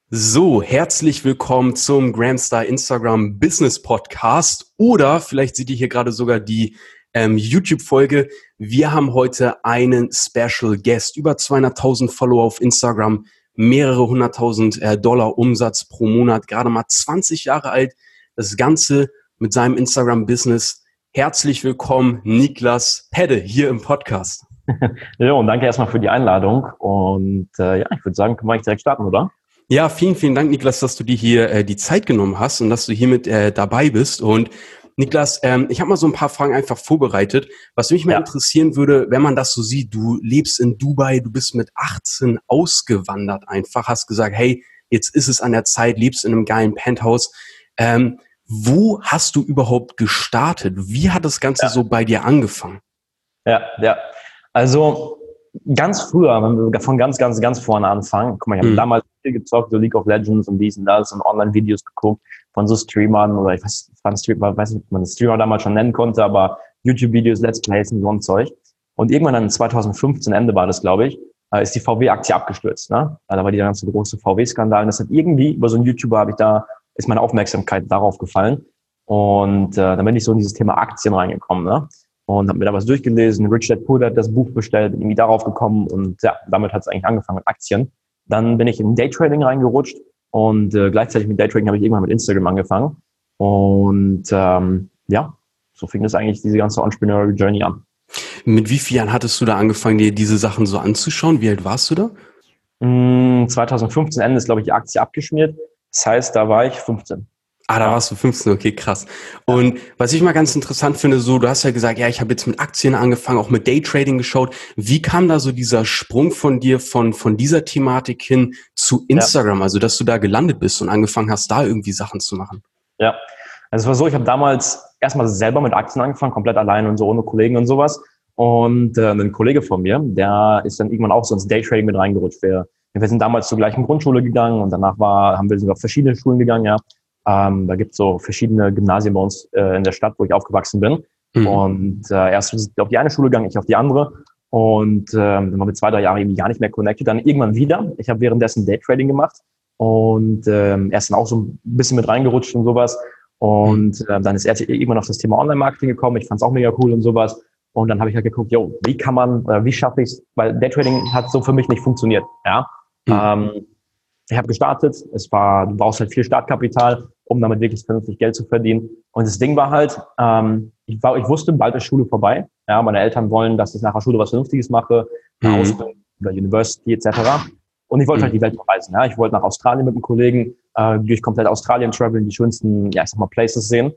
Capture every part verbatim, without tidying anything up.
So, herzlich willkommen zum Gramstar Instagram Business Podcast oder vielleicht seht ihr hier gerade sogar die ähm, YouTube-Folge. Wir haben heute einen Special Guest, über zweihunderttausend Follower auf Instagram, mehrere hunderttausend äh, Dollar Umsatz pro Monat, gerade mal zwanzig Jahre alt, das Ganze mit seinem Instagram-Business. Herzlich willkommen, Niklas Pedde, hier im Podcast. Ja, und danke erstmal für die Einladung und äh, ja, ich würde sagen, können wir eigentlich direkt starten, oder? Ja, vielen, vielen Dank, Niklas, dass du dir hier äh, die Zeit genommen hast und dass du hiermit äh, dabei bist. Und Niklas, ähm, ich habe mal so ein paar Fragen einfach vorbereitet. Was mich mal Ja. interessieren würde, wenn man das so sieht, du lebst in Dubai, du bist mit achtzehn ausgewandert einfach, hast gesagt, hey, jetzt ist es an der Zeit, lebst in einem geilen Penthouse. Ähm, wo hast du überhaupt gestartet? Wie hat das Ganze Ja. so bei dir angefangen? Ja, ja. Also ganz früher, wenn wir von ganz, ganz, ganz vorne anfangen, guck mal, ich habe Mhm. damals viel gezockt, so League of Legends und dies und das und Online-Videos geguckt von so Streamern oder ich weiß, es war ein Streamer, weiß nicht, ob man einen Streamer damals schon nennen konnte, aber YouTube-Videos, Let's Plays und so ein Zeug. Und irgendwann dann zwanzig fünfzehn, Ende war das, glaube ich, äh, ist die V W-Aktie abgestürzt. Ne? Da war die ganze große V W-Skandal. Und das hat irgendwie, über so einen YouTuber habe ich da, ist meine Aufmerksamkeit darauf gefallen. Und äh, dann bin ich so in dieses Thema Aktien reingekommen, ne? Und habe mir da was durchgelesen. Rich Dad Poor Dad, das Buch bestellt, bin irgendwie darauf gekommen und ja, damit hat es eigentlich angefangen mit Aktien. Dann bin ich in Daytrading reingerutscht und äh, gleichzeitig mit Daytrading habe ich irgendwann mit Instagram angefangen. Und ähm, ja, so fing das eigentlich diese ganze Entrepreneurial Journey an. Mit wie vielen Jahren hattest du da angefangen, dir diese Sachen so anzuschauen? Wie alt warst du da? Mm, zwanzig fünfzehn Ende ist, glaube ich, die Aktie abgeschmiert. Das heißt, da war ich fünfzehn. Ah, da Ja. warst du fünfzehn, okay, krass. Und was ich mal ganz interessant finde, so, du hast ja gesagt, ja, ich habe jetzt mit Aktien angefangen, auch mit Daytrading geschaut. Wie kam da so dieser Sprung von dir, von von dieser Thematik hin zu Instagram, also dass du da gelandet bist und angefangen hast, da irgendwie Sachen zu machen? Ja, also es war so, ich habe damals erstmal selber mit Aktien angefangen, komplett allein und so ohne Kollegen und sowas. Und äh, ein Kollege von mir, der ist dann irgendwann auch so ins Daytrading mit reingerutscht. Wir, wir sind damals zur gleichen Grundschule gegangen und danach war, haben wir sogar auf verschiedene Schulen gegangen, ja. Ähm, da gibt's so verschiedene Gymnasien bei uns äh, in der Stadt, wo ich aufgewachsen bin. Mhm. Und äh, erst sind wir auf die eine Schule gegangen, ich auf die andere. Und ähm, dann waren wir zwei, drei Jahre irgendwie gar nicht mehr connected. Dann irgendwann wieder. Ich habe währenddessen Daytrading gemacht und ähm, er ist dann auch so ein bisschen mit reingerutscht und sowas. Und äh, dann ist er irgendwann auf das Thema Online-Marketing gekommen. Ich fand's auch mega cool und sowas. Und dann habe ich halt geguckt, yo, wie kann man, oder wie schaffe ich's? Weil Daytrading hat so für mich nicht funktioniert. Ja. Mhm. Ähm, ich habe gestartet. Es war, du brauchst halt viel Startkapital, um damit wirklich vernünftig Geld zu verdienen. Und das Ding war halt, ähm, ich, war, ich wusste, bald ist Schule vorbei. Ja, meine Eltern wollen, dass ich nach der Schule was Vernünftiges mache, eine Mhm. Ausbildung oder University et cetera. Und ich wollte Mhm. halt die Welt verreisen. Ja, ich wollte nach Australien mit einem Kollegen äh, durch komplett Australien traveln, die schönsten, ja, ich sag mal, Places sehen.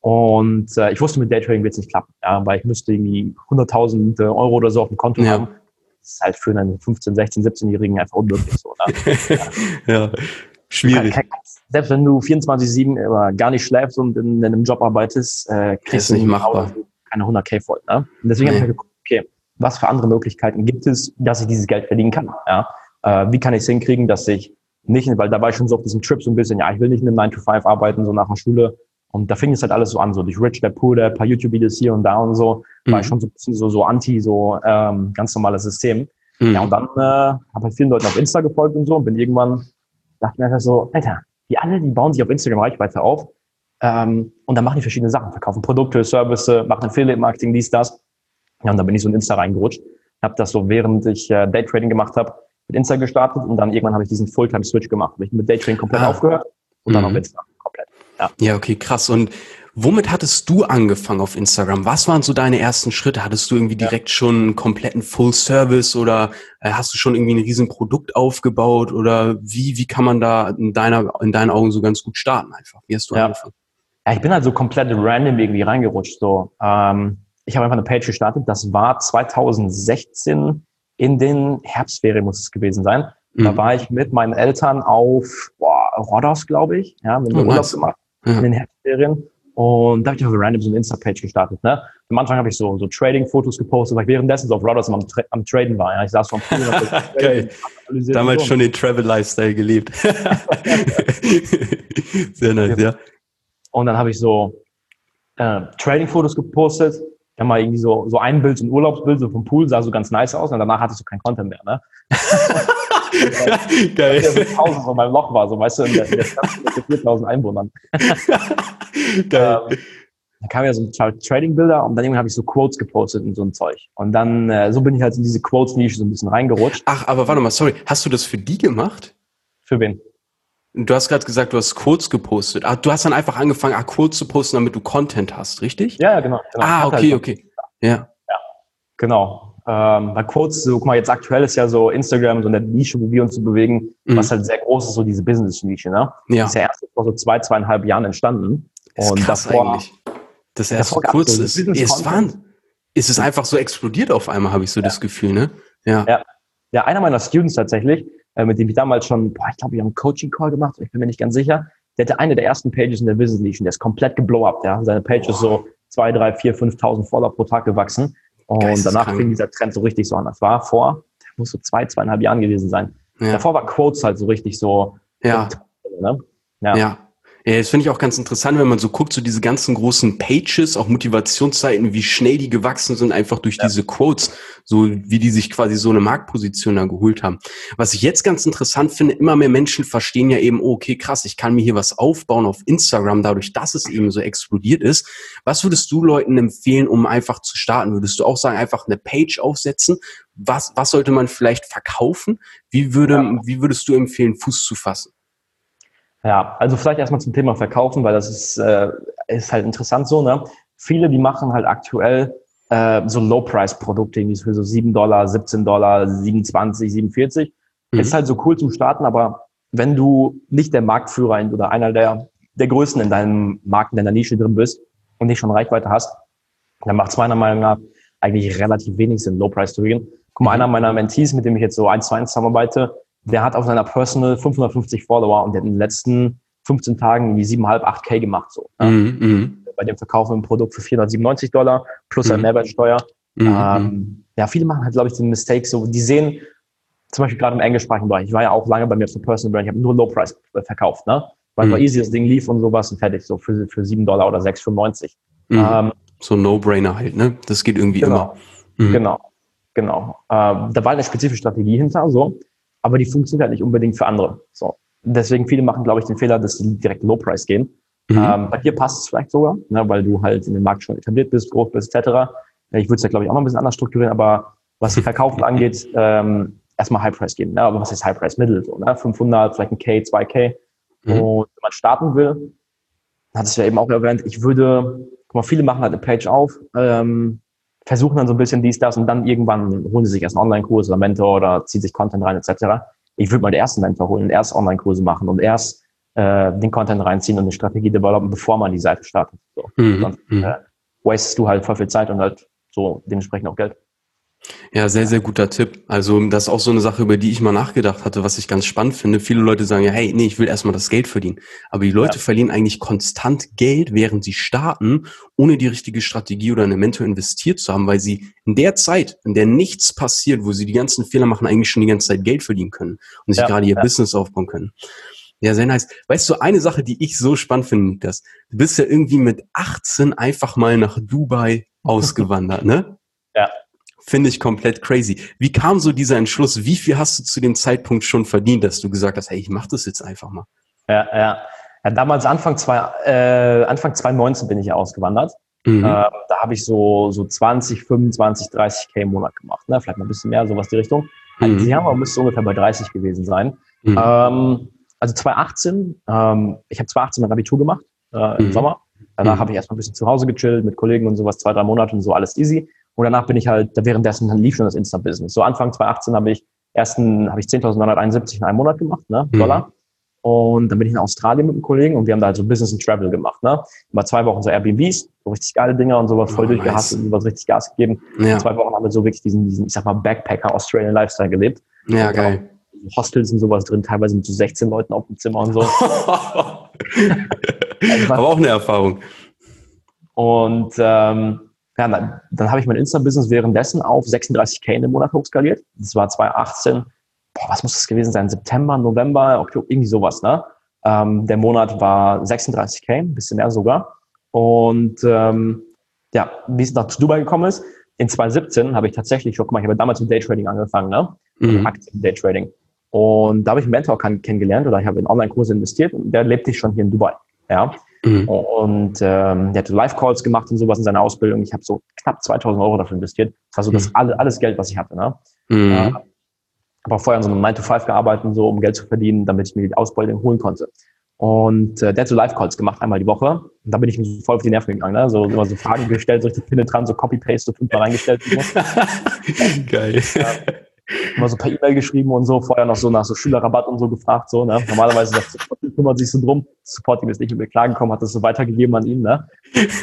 Und äh, ich wusste, mit Daytrading wird es nicht klappen, ja, weil ich müsste irgendwie hunderttausend Euro oder so auf dem Konto Ja. haben. Das ist halt für einen fünfzehn-, sechzehn-, siebzehn-Jährigen einfach unmöglich so. Ne? Ja, schwierig. Kein- kein- Selbst wenn du vierundzwanzig sieben immer gar nicht schläfst und in, in einem Job arbeitest, äh, Ist kriegst du nicht machbar. keine hundert K voll. Ne? Und deswegen Nee. habe ich geguckt, okay, was für andere Möglichkeiten gibt es, dass ich dieses Geld verdienen kann? Ja? Äh, wie kann ich es hinkriegen, dass ich nicht, weil da war ich schon so auf diesem Trip so ein bisschen, ja, ich will nicht in einem nine to five arbeiten, so nach der Schule. Und da fing es halt alles so an, so durch Rich Dad Poor Dad, ein paar YouTube-Videos hier und da und so, war ich Mhm. schon so ein bisschen so, so anti, so ähm, ganz normales System. Mhm. Ja, und dann äh, habe ich vielen Leuten auf Insta gefolgt und so und bin irgendwann, dachte mir einfach so, Alter, die alle, die bauen sich auf Instagram Reichweite auf ähm, und dann machen die verschiedene Sachen, verkaufen Produkte, Services, machen Affiliate-Marketing, dies, das. Ja, und dann bin ich so in Insta reingerutscht, habe das so, während ich äh, Daytrading gemacht habe, mit Insta gestartet und dann irgendwann habe ich diesen Fulltime-Switch gemacht. Habe ich mit Daytrading komplett Ah. aufgehört und dann Mhm. auf Insta komplett. Ja, okay, krass. Und womit hattest du angefangen auf Instagram? Was waren so deine ersten Schritte? Hattest du irgendwie Ja. direkt schon einen kompletten Full-Service oder äh, hast du schon irgendwie ein riesen Produkt aufgebaut oder wie, wie kann man da in deiner, in deinen Augen so ganz gut starten einfach? Wie hast du Ja. angefangen? Ja, ich bin halt so komplett random irgendwie reingerutscht. So, ähm, ich habe einfach eine Page gestartet. Das war zwanzig sechzehn in den Herbstferien muss es gewesen sein. Da Mhm. war ich mit meinen Eltern auf boah, Rhodos, glaube ich. Ja, mit Oh, Urlaub nice. gemacht Ja. in den Herbstferien. Und da habe ich einfach random so eine Insta-Page gestartet. Ne? Am Anfang habe ich so, so Trading-Fotos gepostet, weil ich währenddessen so auf Rhodos am, Tra- am Traden war. Ja? Ich saß so am Pool und hab so getradet Geil. und analysiert Damals und so. schon den Travel-Lifestyle gelebt. Sehr nice, ja. Und dann habe ich so äh, Trading-Fotos gepostet. Dann mal irgendwie so, so ein Bild, so ein Urlaubsbild, so vom Pool, sah so ganz nice aus. Und danach hatte ich so kein Content mehr. Ne? Geil. Der so tausend von meinem Loch war, so, weißt du, in der, in der Stadt mit viertausend Einwohnern. Geil. Ähm, dann kamen ja so Trading-Bilder und dann habe ich so Quotes gepostet und so ein Zeug. Und dann, äh, so bin ich halt in diese Quotes-Nische so ein bisschen reingerutscht. Ach, aber warte mal, sorry. Hast du das für die gemacht? Für wen? Du hast gerade gesagt, du hast Quotes gepostet. Ach, du hast dann einfach angefangen, ah, Quotes zu posten, damit du Content hast, richtig? Ja, genau. genau. Ah, okay, halt okay. Ja. Ja, genau. Ähm, bei Quotes, so, guck mal, jetzt aktuell ist ja so Instagram so eine Nische, wo wir uns so bewegen, mhm. was halt sehr groß ist, so diese Business-Nische, ne? Ja. Das ist ja erst vor so zwei, zweieinhalb Jahren entstanden. Ist und krass davor, eigentlich. Das erst so kurz ist. Ist Wahnsinn. Ist es einfach so explodiert auf einmal, habe ich so ja. das Gefühl, ne? Ja. ja. Ja, einer meiner Students tatsächlich, äh, mit dem ich damals schon, boah, ich glaube, wir haben einen Coaching-Call gemacht, ich bin mir nicht ganz sicher. Der hatte eine der ersten Pages in der Business Nische, der ist komplett geblow up, ja. Seine Page ist so zwei, drei, vier, fünftausend Follower pro Tag gewachsen. Und danach fing dieser Trend so richtig so an. Das war vor, das muss so zwei, zweieinhalb Jahren gewesen sein. Ja. Davor war Quotes halt so richtig so. Ja. Ne? Ja. ja. Ja, das finde ich auch ganz interessant, wenn man so guckt, so diese ganzen großen Pages, auch Motivationsseiten, wie schnell die gewachsen sind, einfach durch ja. diese Quotes, so wie die sich quasi so eine Marktposition da geholt haben. Was ich jetzt ganz interessant finde, immer mehr Menschen verstehen ja eben, oh, okay, krass, ich kann mir hier was aufbauen auf Instagram, dadurch, dass es eben so explodiert ist. Was würdest du Leuten empfehlen, um einfach zu starten? Würdest du auch sagen, einfach eine Page aufsetzen? Was, was sollte man vielleicht verkaufen? Wie würde, ja. wie würdest du empfehlen, Fuß zu fassen? Ja, also vielleicht erstmal zum Thema Verkaufen, weil das ist, äh, ist halt interessant so, ne? Viele, die machen halt aktuell äh, so Low-Price-Produkte, irgendwie für so sieben Dollar, siebzehn Dollar, siebenundzwanzig, siebenundvierzig. Mhm. Ist halt so cool zum Starten, aber wenn du nicht der Marktführer oder einer der, der Größten in deinem Markt, in deiner Nische drin bist und nicht schon Reichweite hast, dann macht es meiner Meinung nach eigentlich relativ wenig Sinn, Low-Price zu gehen. Guck mal, mhm. einer meiner Mentees, mit dem ich jetzt so eins zu eins zusammenarbeite, der hat auf seiner Personal fünfhundertfünfzig Follower und der hat in den letzten fünfzehn Tagen irgendwie sieben Komma fünf, acht K gemacht. So, ne? mm-hmm. Bei dem verkaufen wir ein Produkt für vierhundertsiebenundneunzig Dollar plus eine mm-hmm. Mehrwertsteuer. Mm-hmm. Ähm, ja, viele machen halt, glaube ich, den Mistake so, die sehen, zum Beispiel gerade im englischsprachigen Bereich, ich war ja auch lange bei mir auf der Personal Brand, ich habe nur Low Price verkauft, ne? Weil mm-hmm. easy das Ding lief und sowas und fertig, so für, für sieben Dollar oder sechs Komma fünfundneunzig. Mm-hmm. Ähm, so ein No-Brainer halt, ne? Das geht irgendwie genau, immer. Mm-hmm. Genau, genau. Ähm, da war eine spezifische Strategie hinter, so. Aber die funktioniert halt nicht unbedingt für andere. So. Deswegen viele machen, glaube ich, den Fehler, dass sie direkt Low Price gehen. Mhm. Ähm, bei dir passt es vielleicht sogar, ne, weil du halt in dem Markt schon etabliert bist, groß bist, et cetera. Ich würde es ja, glaube ich, auch noch ein bisschen anders strukturieren, aber was die Verkaufen angeht, ähm, erstmal High Price gehen. Ne? Aber was heißt High Price? Mittel, so, ne? fünfhundert, vielleicht ein K, zwei K. Mhm. Und wenn man starten will, hat es ja eben auch erwähnt, ich würde, guck mal, viele machen halt eine Page auf, ähm, versuchen dann so ein bisschen dies, das und dann irgendwann holen sie sich erst einen Online-Kurs oder Mentor oder ziehen sich Content rein et cetera. Ich würde mal den ersten Mentor holen und erst Online-Kurse machen und erst äh, den Content reinziehen und eine Strategie developen, bevor man die Seite startet. So. Mhm. Sonst äh, wastest du halt voll viel Zeit und halt so dementsprechend auch Geld. Ja, sehr, sehr guter Tipp. Also das ist auch so eine Sache, über die ich mal nachgedacht hatte, was ich ganz spannend finde. Viele Leute sagen ja, hey, nee, ich will erstmal das Geld verdienen. Aber die Leute ja. verlieren eigentlich konstant Geld, während sie starten, ohne die richtige Strategie oder eine Mentor investiert zu haben, weil sie in der Zeit, in der nichts passiert, wo sie die ganzen Fehler machen, eigentlich schon die ganze Zeit Geld verdienen können und sich ja, gerade ihr ja. Business aufbauen können. Ja, sehr nice. Weißt du, eine Sache, die ich so spannend finde, dass du bist ja irgendwie mit achtzehn einfach mal nach Dubai ausgewandert, ne? Ja. Finde ich komplett crazy. Wie kam so dieser Entschluss? Wie viel hast du zu dem Zeitpunkt schon verdient, dass du gesagt hast, hey, ich mach das jetzt einfach mal? Ja, ja. ja damals Anfang, zwei, äh, Anfang zwanzig neunzehn bin ich ja ausgewandert. Mhm. Äh, da habe ich so, so zwanzig, fünfundzwanzig, dreißig K im Monat gemacht. Ne? Vielleicht mal ein bisschen mehr, sowas die Richtung. Also mhm. die Jahr müsste ungefähr bei dreißig gewesen sein. Mhm. Ähm, also zwanzig achtzehn, ähm, ich habe zwanzig achtzehn mein Abitur gemacht, äh, im mhm. Sommer. Danach mhm. habe ich erstmal ein bisschen zu Hause gechillt mit Kollegen und sowas, zwei, drei Monate und so, alles easy. Und danach bin ich halt, währenddessen dann lief schon das Insta-Business. So Anfang zwanzig achtzehn habe ich ersten, habe ich zehntausendneunhunderteinundsiebzig in einem Monat gemacht, ne, mhm. Dollar. Und dann bin ich in Australien mit einem Kollegen und wir haben da halt so Business and Travel gemacht, ne. Über zwei Wochen so Airbnbs, so richtig geile Dinger und sowas, voll oh, durchgehasselt nice. Und sowas richtig Gas gegeben. Ja. Zwei Wochen haben wir so wirklich diesen, diesen, ich sag mal, Backpacker Australian Lifestyle gelebt. Ja, und geil. Hostels und sowas drin, teilweise mit so sechzehn Leuten auf dem Zimmer und so. Also, aber auch eine Erfahrung. Und, ähm, ja, dann, dann habe ich mein Insta-Business währenddessen auf sechsunddreißig K in dem Monat hochskaliert. Das war zwanzig achtzehn, boah, was muss das gewesen sein? September, November, Oktober, irgendwie sowas, ne? Ähm, der Monat war sechsunddreißig K, ein bisschen mehr sogar. Und ähm, ja, wie es nach Dubai gekommen ist, in zwanzig siebzehn habe ich tatsächlich schon, guck mal, ich habe damals mit Daytrading angefangen, ne? Mhm. Aktien Daytrading. Und da habe ich einen Mentor kann, kennengelernt oder ich habe in Online-Kurse investiert und der lebte schon hier in Dubai. Ja. Mhm. Und ähm, der hatte Live-Calls gemacht und sowas in seiner Ausbildung. Ich habe so knapp zweitausend Euro dafür investiert. Das war so das alle, alles Geld, was ich hatte. Ne? Mhm. Äh, habe auch vorher in so einem nine to five gearbeitet, so, um Geld zu verdienen, damit ich mir die Ausbildung holen konnte. Und äh, der hat so Live-Calls gemacht, einmal die Woche. Und da bin ich mir voll auf die Nerven gegangen. Ne? So immer so Fragen gestellt, so richtig penetrant, so Copy-Paste, so fünfmal reingestellt. Und so. Geil. Ja. Immer so per E-Mail geschrieben und so, vorher noch so nach so Schülerrabatt und so gefragt, so, ne. Normalerweise das Support kümmert sich so drum. Das Support-Team ist nicht mit mir klargekommen, hat das so weitergegeben an ihn, ne. Ich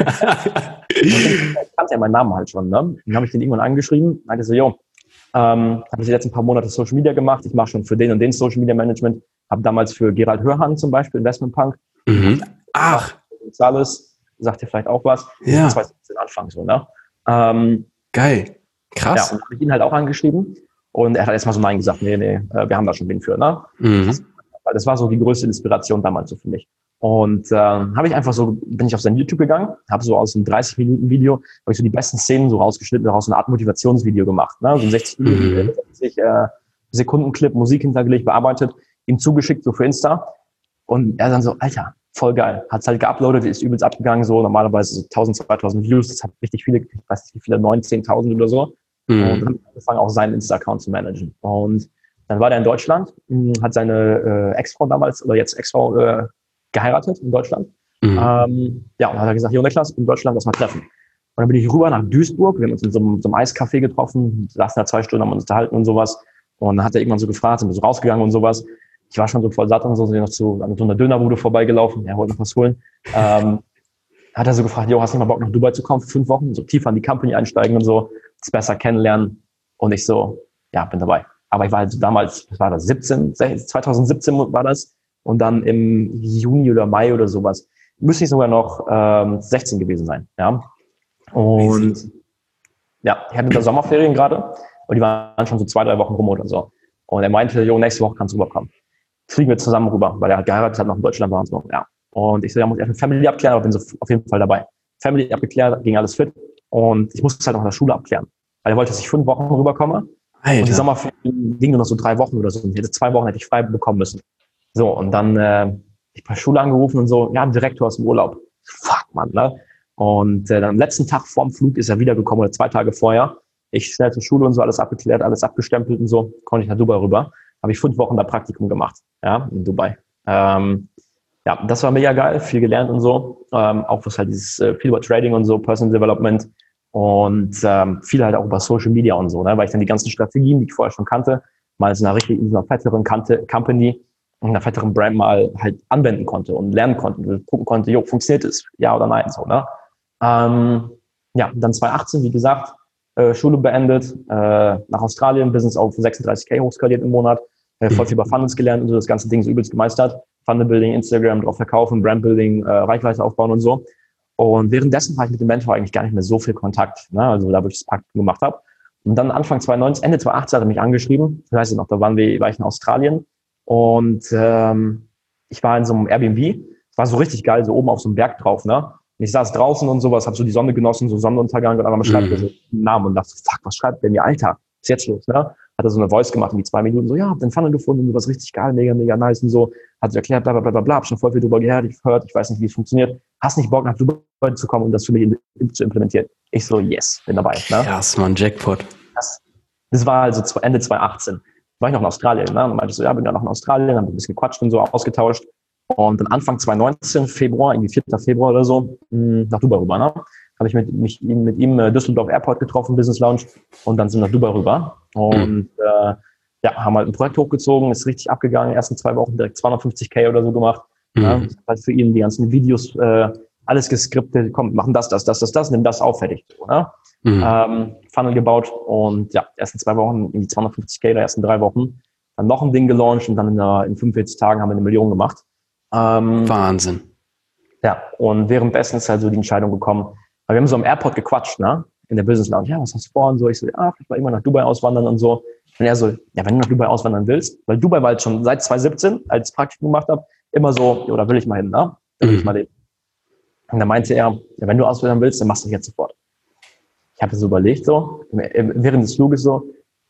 kannte ja meinen Namen halt schon, ne. Dann habe ich den irgendwann angeschrieben, meinte so, jo, ähm, habe ich die letzten paar Monate Social Media gemacht, ich mache schon für den und den Social Media Management, habe damals für Gerald Hörhan zum Beispiel, Investment Punk. Mhm. Ach. Alles, sagt dir vielleicht auch was. Ja. zwanzig siebzehn Anfang so, ne. Ähm, Geil. Krass. Ja, und habe ich ihn halt auch angeschrieben. Und er hat erstmal so Nein gesagt, nee, nee, wir haben da schon wen für, ne? Mhm. Das, weil das war so die größte Inspiration damals so für mich. Und äh, habe ich einfach so, bin ich auf sein YouTube gegangen, habe so aus einem dreißig Minuten Video, habe ich so die besten Szenen so rausgeschnitten, daraus so eine Art Motivationsvideo gemacht, ne? So ein sechzig Minuten, mhm. sechzig äh, Sekunden-Clip, Musik hintergelegt, bearbeitet, ihm zugeschickt, so für Insta. Und er dann so, Alter, voll geil. Hat's halt geuploadet, ist übelst abgegangen, so normalerweise so tausend, zweitausend Views, das hat richtig viele, ich weiß nicht wie viele, neun, zehntausend oder so. Mhm. Und dann habe ich angefangen, auch seinen Insta-Account zu managen. Und dann war der in Deutschland, hat seine äh, Ex-Frau damals, oder jetzt Ex-Frau, äh, geheiratet in Deutschland. Mhm. Ähm, ja, und dann hat er gesagt, Jo Niklas, in Deutschland, lass mal treffen. Und dann bin ich rüber nach Duisburg, wir haben uns in so einem, so einem Eiscafé getroffen, saßen da zwei Stunden, haben uns unterhalten und sowas. Und dann hat er irgendwann so gefragt, sind wir so rausgegangen und sowas. Ich war schon so voll satt und so, sind wir noch zu an so einer Dönerbude vorbeigelaufen, er wollte noch was holen. Ähm, hat er so gefragt, Jo, hast du nicht mal Bock nach Dubai zu kommen für fünf Wochen, so tiefer in die Company einsteigen und so, das besser kennenlernen. Und ich so, ja, bin dabei. Aber ich war halt damals, was war das, siebzehn, zwanzig siebzehn war das. Und dann im Juni oder Mai oder sowas, müsste ich sogar noch ähm, sechzehn gewesen sein. Ja. Und ja, ich hatte da Sommerferien gerade und die waren schon so zwei, drei Wochen rum oder so. Und er meinte, Jo, nächste Woche kannst du rüberkommen. Fliegen wir zusammen rüber, weil er hat geheiratet, hat noch in Deutschland war und so. Ja. Und ich so, ja, muss ich erst eine Family abklären, aber bin so auf jeden Fall dabei. Family abgeklärt, ging alles fit. Und ich musste es halt noch in der Schule abklären. Weil er wollte, dass ich fünf Wochen rüberkomme. Alter. Und die Sommerferien gingen nur noch so drei Wochen oder so. Und ich hätte zwei Wochen hätte ich frei bekommen müssen. So, und dann äh, ich bei Schule angerufen und so, ja, Direktor ist im Urlaub. Fuck, Mann, ne? Und äh, dann am letzten Tag vorm Flug ist er wiedergekommen, oder zwei Tage vorher. Ich schnell zur Schule und so, alles abgeklärt, alles abgestempelt und so, konnte ich nach Dubai rüber. Habe ich fünf Wochen da Praktikum gemacht, ja, in Dubai. Ähm, ja, das war mega geil, viel gelernt und so. Ähm, auch was halt dieses äh, viel über Trading und so, Personal Development und ähm, viel halt auch über Social Media und so, ne? Weil ich dann die ganzen Strategien, die ich vorher schon kannte, mal in einer richtig, in einer fetteren Kante, Company, in einer fetteren Brand mal halt anwenden konnte und lernen konnte und gucken konnte, jo, funktioniert es, ja oder nein, so, ne? Ähm, ja, dann zwanzig achtzehn, wie gesagt, äh, Schule beendet, äh, nach Australien, Business auf sechsunddreißig K hochskaliert im Monat, äh, voll viel über Funnels gelernt und so das ganze Ding so übelst gemeistert. Funnel-Building, Instagram drauf verkaufen, Brand-Building, äh, Reichweite aufbauen und so. Und währenddessen war ich mit dem Mentor eigentlich gar nicht mehr so viel Kontakt, ne? Also da, wo ich das Praktikum gemacht habe. Und dann Anfang zwanzig neunzehn, Ende zwanzig achtzehn hat er mich angeschrieben. Das heißt noch, da waren wir, war ich in Australien. Und ähm, ich war in so einem Airbnb. Es war so richtig geil, so oben auf so einem Berg drauf, ne? Und ich saß draußen und sowas, habe so die Sonne genossen, so Sonnenuntergang und einmal schreibt er so einen Namen und dachte, fuck, was schreibt der mir, Alter? Was ist jetzt los, ne? Hat er so eine Voice gemacht, wie zwei Minuten, so, ja, hab den Funnel gefunden, du warst richtig geil, mega, mega nice und so. Hat so erklärt, bla, bla, bla, bla, hab schon voll viel drüber gehört, ich gehört, ich weiß nicht, wie es funktioniert. Hast nicht Bock, nach Dubai zu kommen und das für mich in, in, zu implementieren? Ich so, yes, bin dabei, ne? Krass, Mann, Jackpot. Das, das war also Ende zwanzig achtzehn. War ich noch in Australien, ne? Und meinte ich so, ja, bin ja noch in Australien, haben ein bisschen gequatscht und so, ausgetauscht. Und dann Anfang zwanzig neunzehn, Februar, irgendwie vierter Februar oder so, nach Dubai rüber, ne? Habe ich mit, mich, mit ihm Düsseldorf Airport getroffen, Business Lounge, und dann sind wir nach Dubai rüber. Und mhm. äh, ja, haben halt ein Projekt hochgezogen, ist richtig abgegangen, ersten zwei Wochen direkt zweihundertfünfzig K oder so gemacht. Mhm. Ja, halt für ihn die ganzen Videos, äh, alles geskriptet, komm, machen das, das, das, das, das, nimm das auf, fertig. So, ne? Mhm. Ähm, Funnel gebaut und ja, die ersten zwei Wochen, in die zweihundertfünfzig K, der ersten drei Wochen, dann noch ein Ding gelauncht und dann in, der, in fünfundvierzig Tagen haben wir eine Million gemacht. Ähm, Wahnsinn. Ja, und währenddessen ist halt so die Entscheidung gekommen, weil wir haben so am Airport gequatscht, ne? In der Business Lounge, ja, was hast du vor? Und so, ich so, ja, vielleicht mal immer nach Dubai auswandern und so. Und er so, ja, wenn du nach Dubai auswandern willst, weil Dubai war halt schon seit zwanzig siebzehn, als ich Praktikum gemacht habe, immer so, ja, da will ich mal hin, ne? Da will mhm. ich mal leben. Und dann meinte er, ja, wenn du auswandern willst, dann machst du das jetzt sofort. Ich habe so überlegt, so, während des Fluges so,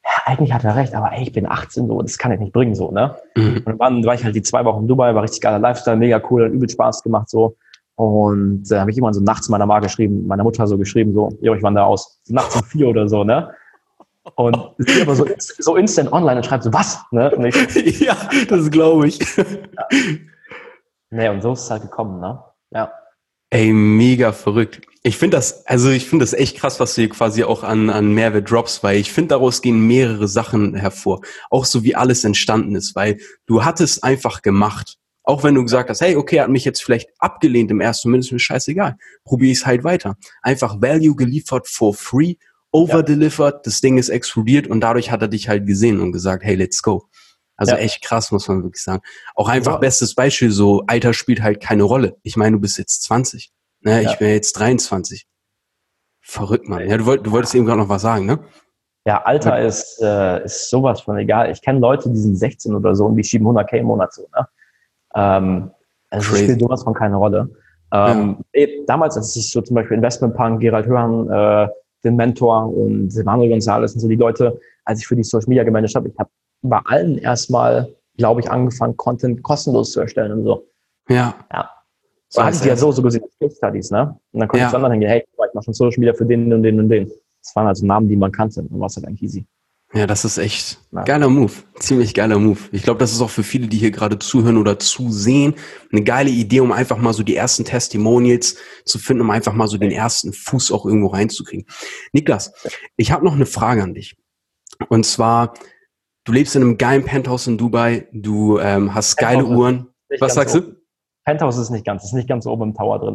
ja, eigentlich hat er recht, aber ey, ich bin achtzehn, so, das kann ich nicht bringen, so, ne? Mhm. Und dann war ich halt die zwei Wochen in Dubai, war richtig geiler Lifestyle, mega cool, hat übel Spaß gemacht, so. Und äh, habe ich irgendwann so nachts meiner Mama geschrieben, meiner Mutter so geschrieben, so, jo, ich wandere aus. Nachts um vier oder so, ne? Und es geht aber so, so instant online und schreibt so, was? Ne? Und ich, Ja, das glaube ich. ja. Nee, und so ist es halt gekommen, ne? Ja. Ey, mega verrückt. Ich finde das, also ich finde das echt krass, was du hier quasi auch an, an Mehrwert droppst, weil ich finde, daraus gehen mehrere Sachen hervor. Auch so wie alles entstanden ist, weil du hattest einfach gemacht. Auch wenn du gesagt hast, hey, okay, er hat mich jetzt vielleicht abgelehnt im ersten Moment, ist mir scheißegal. Probiere ich es halt weiter. Einfach Value geliefert for free, overdelivered, ja. Das Ding ist explodiert und dadurch hat er dich halt gesehen und gesagt, hey, let's go. Also ja. Echt krass, muss man wirklich sagen. Auch einfach ja. Bestes Beispiel, so Alter spielt halt keine Rolle. Ich meine, du bist jetzt zwanzig. Ne? Ja. Ich bin jetzt dreiundzwanzig. Verrückt, Mann. Ja, du, wollt, du wolltest eben gerade noch was sagen, ne? Ja, Alter ja. Ist, äh, ist sowas von egal. Ich kenne Leute, die sind sechzehn oder so und die schieben hundert K im Monat so, ne? Ähm, also es spielt sowas von keine Rolle. Ähm, ja. Damals, als ich so zum Beispiel Investmentpunk, Gerald Hörhan, äh, den Mentor und Manuel González und so die Leute, als ich für die Social Media gemanagt habe, ich habe bei allen erstmal, glaube ich, angefangen, Content kostenlos zu erstellen und so. Ja. Ja. So hatte ich die ja so, so gesehen, Case Studies, ne? Und dann konnte ja. ich zu anderen hingehen, hey, ich mache schon Social Media für den und den und den. Das waren also Namen, die man kannte. Und war es halt eigentlich easy. Ja, das ist echt ja. geiler Move. Ziemlich geiler Move. Ich glaube, das ist auch für viele, die hier gerade zuhören oder zusehen, eine geile Idee, um einfach mal so die ersten Testimonials zu finden, um einfach mal so den ersten Fuß auch irgendwo reinzukriegen. Niklas, ich habe noch eine Frage an dich. Und zwar, du lebst in einem geilen Penthouse in Dubai, du ähm, hast geile Penthouse Uhren. Was sagst oben. du? Penthouse ist nicht ganz, ist nicht ganz oben im Tower drin.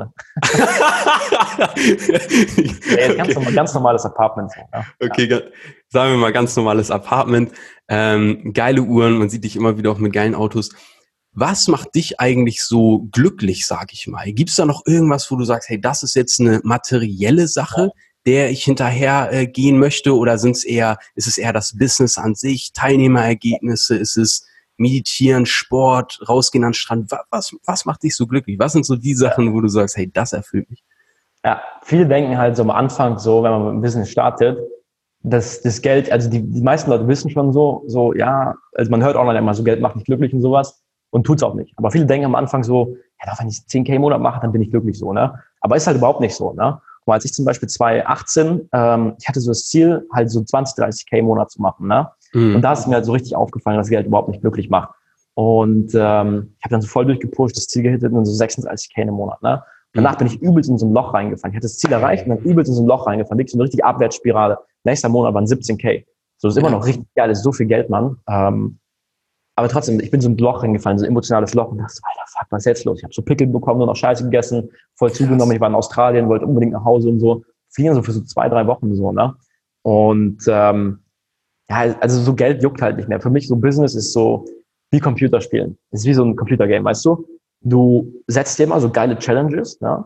ja, ganz, okay. normal, ganz normales Apartment. So, ja. Okay, ja. Sagen wir mal ganz normales Apartment. Ähm, geile Uhren, man sieht dich immer wieder auch mit geilen Autos. Was macht dich eigentlich so glücklich, sag ich mal? Gibt es da noch irgendwas, wo du sagst, hey, das ist jetzt eine materielle Sache, ja. der ich hinterher äh, gehen möchte? Oder sind's eher, ist es eher das Business an sich, Teilnehmerergebnisse, ist es Meditieren, Sport, rausgehen an den Strand? Was, was macht dich so glücklich? Was sind so die Sachen, wo du sagst, hey, das erfüllt mich? Ja, viele denken halt so am Anfang so, wenn man mit dem Business startet, dass das Geld, also die, die meisten Leute wissen schon so, so, ja, also man hört online immer so, Geld macht nicht glücklich und sowas und tut's auch nicht. Aber viele denken am Anfang so, ja, wenn ich zehn K im Monat mache, dann bin ich glücklich so, ne? Aber ist halt überhaupt nicht so, ne? Und als ich zum Beispiel zwanzig achtzehn, ähm, ich hatte so das Ziel, halt so zwanzig, dreißig K im Monat zu machen, ne? Mhm. Und da ist mir halt so richtig aufgefallen, dass Geld überhaupt nicht glücklich macht. Und ähm, ich habe dann so voll durchgepusht, das Ziel gehittet und so sechsunddreißig K im Monat, ne? Danach bin ich übelst in so ein Loch reingefallen. Ich hatte das Ziel erreicht und dann übelst in so ein Loch reingefallen. Wirklich so eine richtige Abwärtsspirale. Nächster Monat waren siebzehn K. So, das ist immer noch richtig geil, das ist so viel Geld, Mann. Ähm, aber trotzdem, ich bin so ein Loch reingefallen, so ein emotionales Loch und dachte, Alter, fuck, was ist jetzt los? Ich habe so Pickel bekommen, nur noch Scheiße gegessen, voll zugenommen. Ich war in Australien, wollte unbedingt nach Hause und so. Fliegen so für so zwei, drei Wochen so, ne? Und ähm, ja, also so Geld juckt halt nicht mehr. Für mich so Business ist so wie Computerspielen. Es ist wie so ein Computergame, weißt du? Du setzt dir immer so geile Challenges, ne?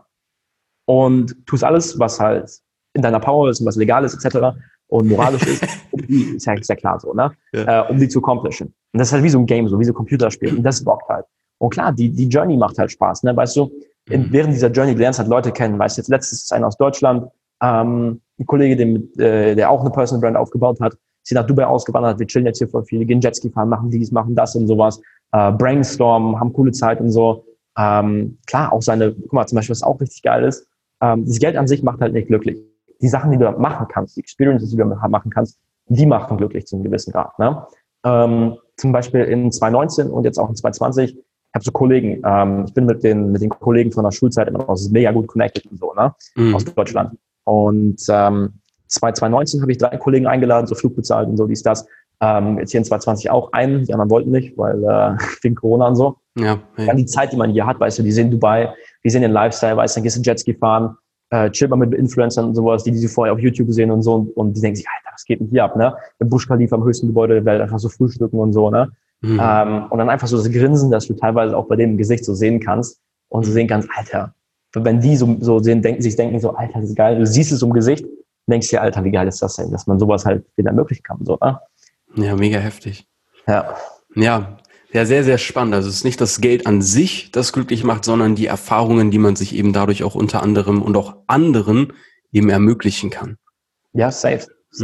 Und tust alles, was halt in deiner Power ist und was legal ist, et cetera und moralisch ist, um die, ist ja, ist ja klar so, ne? Ja. Äh, um die zu accomplishen. Und das ist halt wie so ein Game, so wie so ein Computerspiel. Und das bockt halt. Und klar, die, die Journey macht halt Spaß, ne? Weißt du, in, mhm. während dieser Journey lernst halt Leute kennen. Weißt du, jetzt letztes ist einer aus Deutschland, ähm, ein Kollege, dem, äh, der auch eine Personal Brand aufgebaut hat, ist hier nach Dubai ausgewandert, wir chillen jetzt hier voll viel, gehen Jetski fahren, machen dies, machen das und sowas, äh, brainstormen, haben coole Zeit und so. Ähm, klar, auch seine, guck mal, zum Beispiel, was auch richtig geil ist, ähm, das Geld an sich macht halt nicht glücklich. Die Sachen, die du machen kannst, die Experiences, die du machen kannst, die machen glücklich zu einem gewissen Grad. Ne? Ähm, zum Beispiel in zwanzig neunzehn und jetzt auch in zwanzig zwanzig, ich habe so Kollegen, ähm, ich bin mit den, mit den Kollegen von der Schulzeit immer noch mega gut connected und so, ne? Mhm. Aus Deutschland. Und ähm, zwanzig neunzehn habe ich drei Kollegen eingeladen, so Flug bezahlt und so, dies, das. Ähm, jetzt hier in zwanzig zwanzig auch einen, die anderen wollten nicht, weil äh, wegen Corona und so. Ja, hey. Dann die Zeit, die man hier hat, weißt du, die sehen Dubai, die sehen den Lifestyle, weißt du, dann gehst du Jetski fahren, äh, chill mal mit Influencern und sowas, die die sie vorher auf YouTube sehen und so und, und die denken sich, Alter, was geht denn hier ab, ne? Im Burj Khalifa, am höchsten Gebäude der Welt, einfach so frühstücken und so, ne? Mhm. Ähm, und dann einfach so das Grinsen, das du teilweise auch bei dem im Gesicht so sehen kannst und so sehen kannst, Alter, wenn die so, so sehen, denken, sich denken so, Alter, das ist geil, du siehst es im Gesicht, denkst dir, Alter, wie geil ist das denn, dass man sowas halt wieder ermöglichen kann, so, ne? Ja, mega heftig. Ja. Ja, ja, sehr, sehr spannend. Also es ist nicht das Geld an sich, das glücklich macht, sondern die Erfahrungen, die man sich eben dadurch auch unter anderem und auch anderen eben ermöglichen kann. Ja, safe. safe. Ja.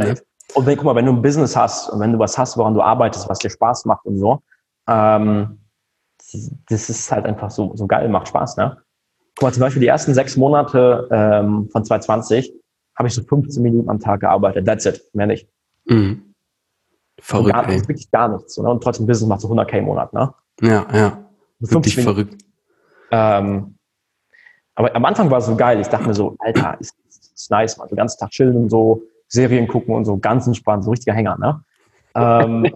Und wenn, guck mal, wenn du ein Business hast und wenn du was hast, woran du arbeitest, was dir Spaß macht und so, ähm, das ist halt einfach so, so geil, macht Spaß, ne? Guck mal, zum Beispiel die ersten sechs Monate ähm, von zwanzig zwanzig habe ich so fünfzehn Minuten am Tag gearbeitet. That's it, mehr nicht. Mhm. Verrückt, gar, ey. wirklich gar nichts. Oder? Und trotzdem Business macht so hundert K im Monat, ne? Ja, ja. Wirklich verrückt. Ähm, aber am Anfang war es so geil. Ich dachte mir so, Alter, ist, ist nice, man. So den ganzen Tag chillen und so, Serien gucken und so, ganz entspannt, so richtiger Hänger, ne? Ähm,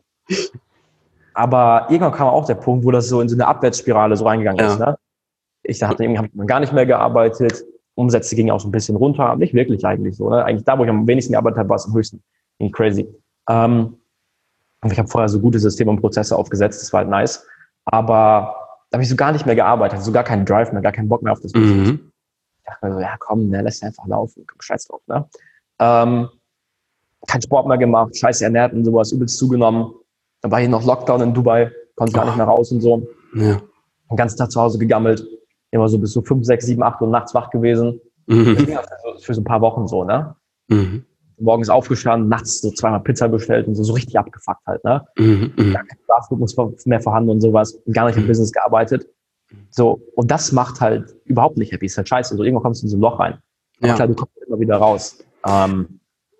aber irgendwann kam auch der Punkt, wo das so in so eine Abwärtsspirale so reingegangen Ja. ist, ne? Ich dachte, irgendwie habe ich gar nicht mehr gearbeitet. Umsätze gingen auch so ein bisschen runter. Nicht wirklich eigentlich so. Ne? Eigentlich da, wo ich am wenigsten gearbeitet habe, war es am höchsten. Irgendwie crazy. Ähm, und ich habe vorher so gute Systeme und Prozesse aufgesetzt. Das war halt nice. Aber da habe ich so gar nicht mehr gearbeitet. So gar keinen Drive mehr, gar keinen Bock mehr auf das Business. Mhm. Ich dachte mir so, ja komm, ne, lässt einfach laufen. Komm, scheiß drauf. Ne? Ähm, kein Sport mehr gemacht, scheiße ernährt und sowas, übelst zugenommen. Dann war hier noch Lockdown in Dubai. Konnte gar nicht mehr raus und so. Ja. Den ganzen Tag zu Hause gegammelt. Immer so bis so fünf, sechs, sieben, acht Uhr nachts wach gewesen. Mhm. Das ging auch für, für so ein paar Wochen so, ne? Mhm. Morgens aufgestanden, nachts so zweimal Pizza bestellt und so, so richtig abgefuckt halt, ne? Mhm. Mhm. Gar kein Schlafrhythmus mehr vorhanden und sowas. Gar nicht im Mhm. Business gearbeitet. So, und das macht halt überhaupt nicht happy. Ist halt scheiße. So, irgendwann kommst du in so ein Loch rein. Aber Ja. klar, du kommst immer wieder raus. Ähm,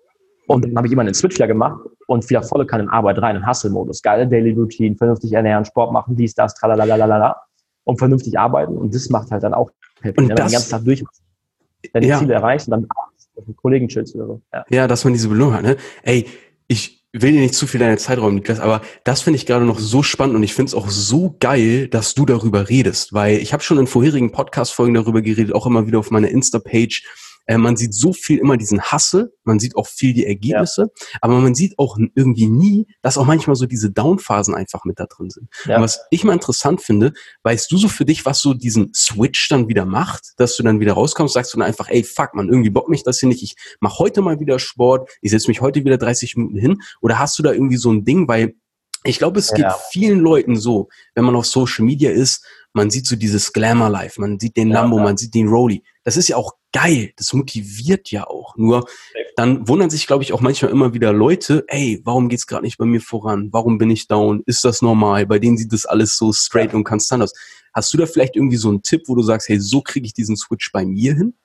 und dann habe ich immer einen Switch wieder gemacht und wieder volle Kanne in Arbeit rein, in Hustle-Modus. Geile Daily Routine, vernünftig ernähren, Sport machen, dies, das, tralalalala. Und vernünftig arbeiten. Und das macht halt dann auch happy, Und wenn das, man den ganzen Tag durch deine ja, Ziele erreichst und dann abends mit Kollegen chillst oder so. Ja. ja, dass man diese Belohnung hat, ne? Ey, ich will dir nicht zu viel deine Zeit räumen, Niklas, aber das finde ich gerade noch so spannend und ich finde es auch so geil, dass du darüber redest, weil ich habe schon in vorherigen Podcast-Folgen darüber geredet, auch immer wieder auf meiner Insta-Page. Äh, man sieht so viel immer diesen Hustle, man sieht auch viel die Ergebnisse, ja. aber man sieht auch irgendwie nie, dass auch manchmal so diese Down-Phasen einfach mit da drin sind. Ja. Und was ich mal interessant finde, weißt du so für dich, was so diesen Switch dann wieder macht, dass du dann wieder rauskommst, sagst du dann einfach, ey, fuck, man, irgendwie bockt mich das hier nicht, ich mache heute mal wieder Sport, ich setze mich heute wieder dreißig Minuten hin, oder hast du da irgendwie so ein Ding, weil ich glaube, es geht ja. vielen Leuten so, wenn man auf Social Media ist, man sieht so dieses Glamour-Life, man sieht den Lambo, ja, ja. man sieht den Rolli. Das ist ja auch geil, das motiviert ja auch. Nur dann wundern sich, glaube ich, auch manchmal immer wieder Leute, ey, warum geht's gerade nicht bei mir voran? Warum bin ich down? Ist das normal? Bei denen sieht das alles so straight ja. und konstant aus. Hast du da vielleicht irgendwie so einen Tipp, wo du sagst, hey, so kriege ich diesen Switch bei mir hin?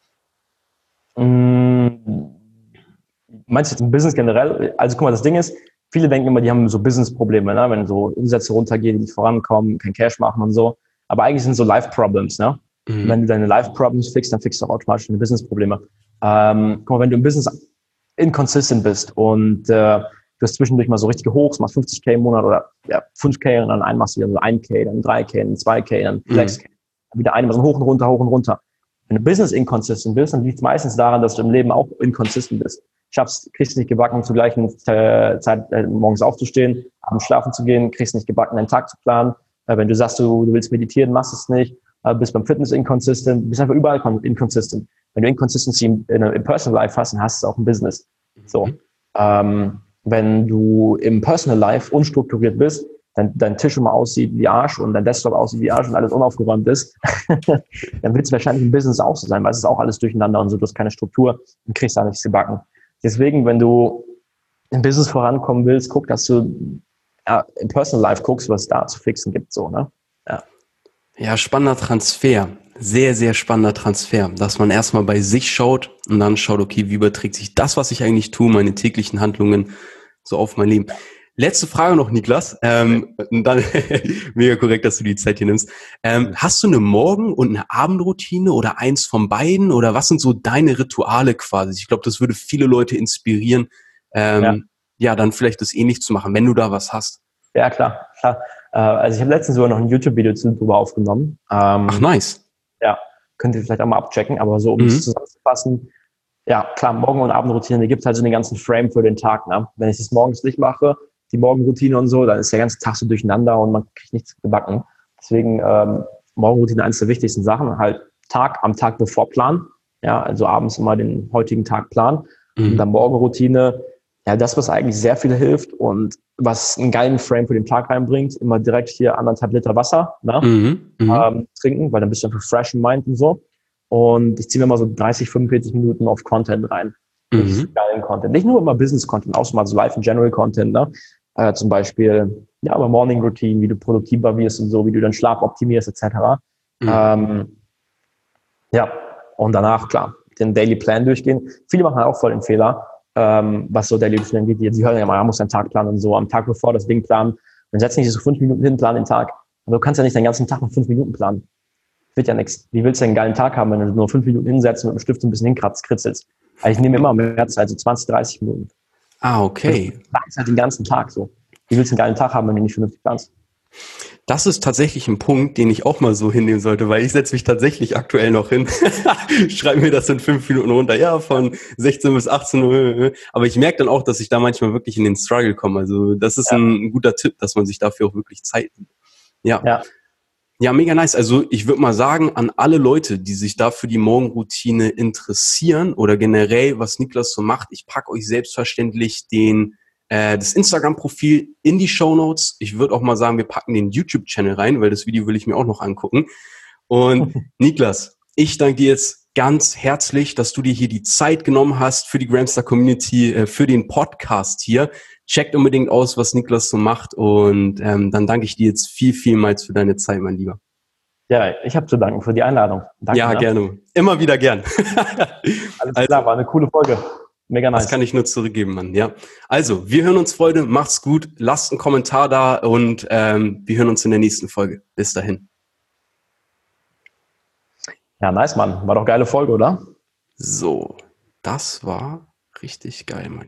Mmh. Meinst du jetzt im Business generell? Also guck mal, das Ding ist, viele denken immer, die haben so Business-Probleme, ne? Wenn so Umsätze runtergehen, die nicht vorankommen, kein Cash machen und so. Aber eigentlich sind so Life-Problems, ne? Mhm. Wenn du deine Life-Problems fixst, dann fixst du auch automatisch deine Business-Probleme. Ähm, guck mal, wenn du im Business inconsistent bist und äh, du hast zwischendurch mal so richtige Hochs, machst fünfzig K im Monat oder ja, fünf K und dann einen machst du wieder so ein K, dann drei K, dann zwei K, dann sechs K. Mhm. Dann wieder einen, so hoch und runter, hoch und runter. Wenn du Business inconsistent bist, dann liegt es meistens daran, dass du im Leben auch inconsistent bist. Schaffst, kriegst nicht gebacken, zur gleichen äh, Zeit äh, morgens aufzustehen, abends schlafen zu gehen, kriegst nicht gebacken, deinen Tag zu planen. Äh, wenn du sagst, du, du willst meditieren, machst es nicht, äh, bist beim Fitness inconsistent, bist einfach überall inconsistent. Wenn du Inconsistency im, in, im Personal Life hast, dann hast du es auch im Business. So. Mhm. Ähm, wenn du im Personal Life unstrukturiert bist, dann dein Tisch immer aussieht wie Arsch und dein Desktop aussieht wie Arsch und alles unaufgeräumt ist, dann wird es wahrscheinlich im Business auch so sein, weil es ist auch alles durcheinander und so, du hast keine Struktur und kriegst da nichts gebacken. Deswegen, wenn du im Business vorankommen willst, guck, dass du ja, im Personal Life guckst, was es da zu fixen gibt. So, ne? Ja. Ja, spannender Transfer. Sehr, sehr spannender Transfer. Dass man erstmal bei sich schaut und dann schaut, okay, wie überträgt sich das, was ich eigentlich tue, meine täglichen Handlungen so auf mein Leben. Letzte Frage noch, Niklas. Ähm, und dann mega korrekt, dass du die Zeit hier nimmst. Ähm, hast du eine Morgen- und eine Abendroutine oder eins von beiden? Oder was sind so deine Rituale quasi? Ich glaube, das würde viele Leute inspirieren, ähm, ja. ja, dann vielleicht das ähnlich zu machen, wenn du da was hast. Ja, klar. klar. Äh, also ich habe letztens sogar noch ein YouTube-Video darüber aufgenommen. Ähm, Ach, nice. Ja, könnt ihr vielleicht auch mal abchecken. Aber so, um es mhm. zusammenzufassen, ja, klar, Morgen- und Abendroutine, die gibt halt so den ganzen Frame für den Tag. Ne? Wenn ich das morgens nicht mache, die Morgenroutine und so, dann ist der ganze Tag so durcheinander und man kriegt nichts gebacken. Deswegen ähm, Morgenroutine eines der wichtigsten Sachen, halt Tag am Tag bevor planen, ja, also abends immer den heutigen Tag planen. Mhm. Und dann Morgenroutine, ja, das, was eigentlich sehr viel hilft und was einen geilen Frame für den Tag reinbringt, immer direkt hier anderthalb Liter Wasser ne? mhm. ähm, trinken, weil dann bist du einfach fresh im Mind und so. Und ich ziehe mir mal so dreißig, fünfundvierzig Minuten auf Content rein. richtig Mhm. geilen Content. Nicht nur immer Business-Content, auch so mal so Life-and-General-Content, ne? Äh, zum Beispiel, ja, aber Morning-Routine, wie du produktiver wirst und so, wie du deinen Schlaf optimierst, et cetera. Mhm. Ähm, ja, und danach, klar, den Daily Plan durchgehen. Viele machen halt auch voll den Fehler, ähm, was so Daily Plan geht. Sie hören ja mal, man muss einen Tag planen und so, am Tag bevor das Ding planen. Dann setzen sich so fünf Minuten hin, planen den Tag. Aber du kannst ja nicht den ganzen Tag mit fünf Minuten planen. Wird ja nichts. Wie willst du einen geilen Tag haben, wenn du nur fünf Minuten hinsetzt und mit dem Stift so ein bisschen hinkratzt, kritzelst? Also ich nehme immer mehr Zeit, so zwanzig, dreißig Minuten. Ah, Und du okay. planst halt den ganzen Tag so. Wie willst du einen geilen Tag haben, wenn du nicht vernünftig planst? Das ist tatsächlich ein Punkt, den ich auch mal so hinnehmen sollte, weil ich setze mich tatsächlich aktuell noch hin, schreibe mir das in fünf Minuten runter, ja, von sechzehn bis achtzehn Uhr. Aber ich merke dann auch, dass ich da manchmal wirklich in den Struggle komme. Also das ist Ja, ein guter Tipp, dass man sich dafür auch wirklich Zeit nimmt. Ja. ja, Ja, mega nice. Also ich würde mal sagen, an alle Leute, die sich da für die Morgenroutine interessieren oder generell, was Niklas so macht, ich packe euch selbstverständlich den äh, das Instagram-Profil in die Shownotes. Ich würde auch mal sagen, wir packen den YouTube-Channel rein, weil das Video will ich mir auch noch angucken. Und Niklas, ich danke dir jetzt ganz herzlich, dass du dir hier die Zeit genommen hast für die Gramstar Community, äh, für den Podcast hier. Checkt unbedingt aus, was Niklas so macht und ähm, dann danke ich dir jetzt viel, vielmals für deine Zeit, mein Lieber. ja, ich habe zu danken für die Einladung. Danke, Ja, ne? gerne. Immer wieder gern. Alles Also, klar, war eine coole Folge. Mega das nice. kann ich nur zurückgeben, Mann. Ja. Also, wir hören uns, Freunde. Macht's gut. Lasst einen Kommentar da und ähm, wir hören uns in der nächsten Folge. Bis dahin. Ja, nice, Mann. War doch geile Folge, oder? So, das war richtig geil, Mann.